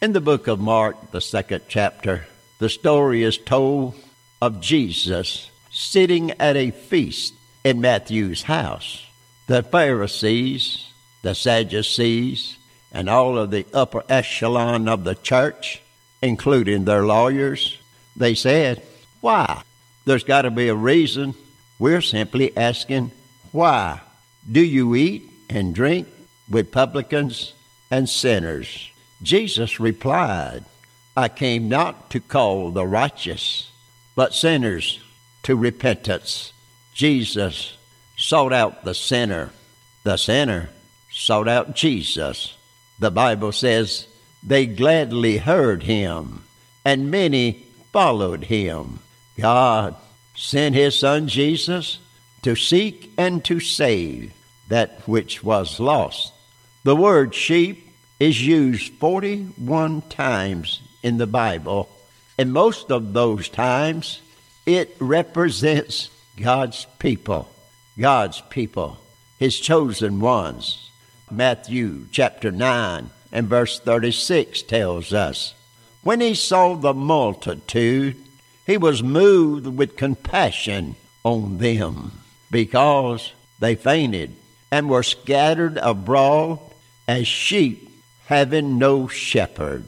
In the book of Mark, the second chapter, the story is told of Jesus sitting at a feast in Matthew's house. The Pharisees, the Sadducees, and all of the upper echelon of the church, including their lawyers, they said, why? There's got to be a reason. We're simply asking, why do you eat and drink with publicans and sinners? Jesus replied, I came not to call the righteous, but sinners to repentance. Jesus sought out the sinner. The sinner sought out Jesus. The Bible says they gladly heard him, and many followed him. God sent his Son Jesus to seek and to save that which was lost. The word sheep is used 41 times in the Bible, and most of those times it represents God's people, his chosen ones. Matthew chapter 9 and verse 36 tells us, when he saw the multitude, he was moved with compassion on them, because they fainted and were scattered abroad as sheep having no shepherd.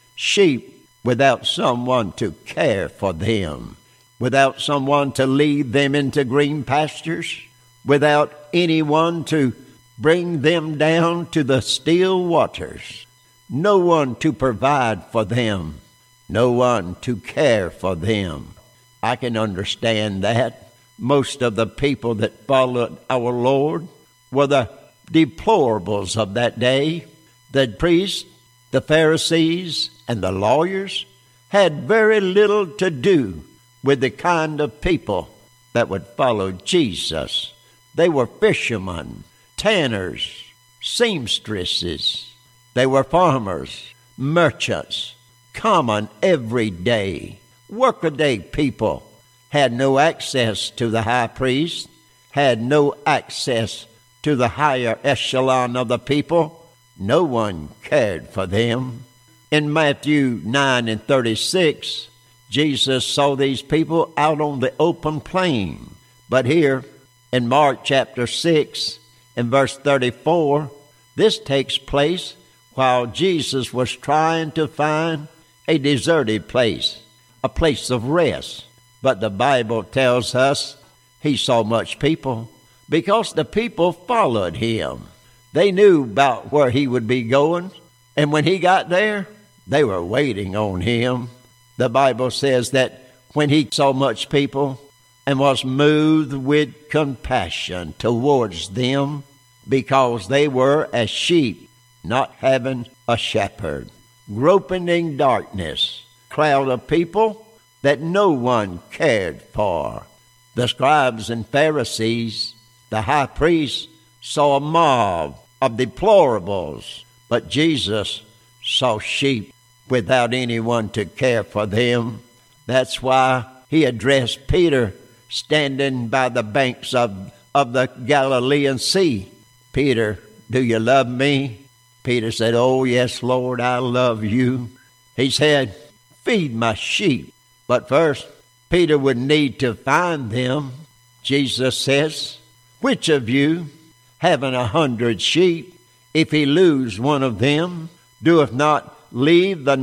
Sheep without someone to care for them, without someone to lead them into green pastures, without anyone to bring them down to the still waters, no one to provide for them, no one to care for them. I can understand that. Most of the people that followed our Lord were the deplorables of that day. The priests, the Pharisees, and the lawyers had very little to do with the kind of people that would follow Jesus. They were fishermen, tanners, seamstresses. They were farmers, merchants, common everyday, workaday people. Had no access to the high priest, had no access to the higher echelon of the people. No one cared for them. In Matthew 9 and 36, Jesus saw these people out on the open plain. But here in Mark chapter 6 and verse 34, this takes place while Jesus was trying to find a deserted place, a place of rest. But the Bible tells us he saw much people because the people followed him. They knew about where he would be going, and when he got there, they were waiting on him. The Bible says that when he saw much people and was moved with compassion towards them, because they were as sheep not having a shepherd, groping in darkness, crowd of people that no one cared for. The scribes and Pharisees, the high priests, saw a mob of deplorables, but Jesus saw sheep without anyone to care for them. That's why he addressed Peter standing by the banks of the Galilean Sea. Peter, do you love me? Peter said, oh, yes, Lord, I love you. He said, feed my sheep. But first, Peter would need to find them. Jesus says, which of you, having 100 sheep, if he lose one of them, doeth not leave the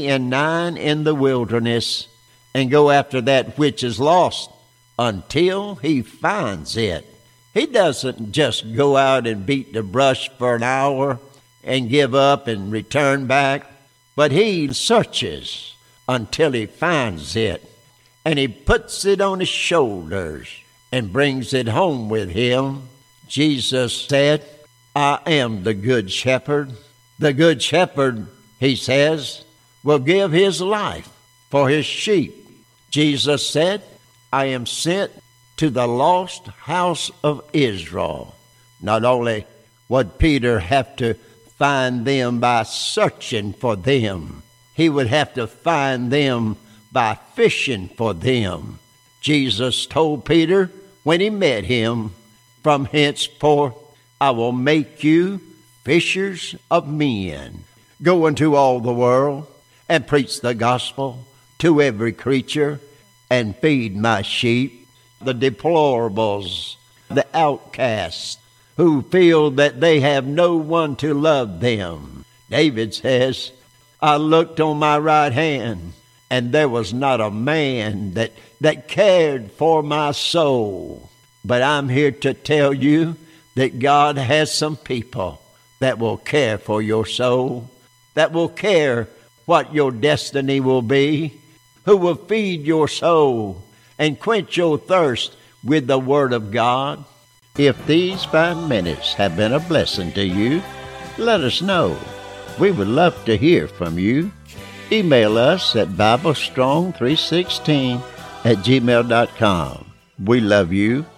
99 in the wilderness and go after that which is lost until he finds it? He doesn't just go out and beat the brush for an hour and give up and return back, but he searches until he finds it, and he puts it on his shoulders and brings it home with him. Jesus said, I am the good shepherd. The good shepherd, he says, will give his life for his sheep. Jesus said, I am sent to the lost house of Israel. Not only would Peter have to find them by searching for them, he would have to find them by fishing for them. Jesus told Peter when he met him, from henceforth I will make you fishers of men. Go into all the world and preach the gospel to every creature and feed my sheep, the deplorables, the outcasts, who feel that they have no one to love them. David says, I looked on my right hand, and there was not a man that cared for my soul. But I'm here to tell you that God has some people that will care for your soul, that will care what your destiny will be, who will feed your soul and quench your thirst with the Word of God. If these 5 minutes have been a blessing to you, let us know. We would love to hear from you. Email us at BibleStrong316@gmail.com. We love you.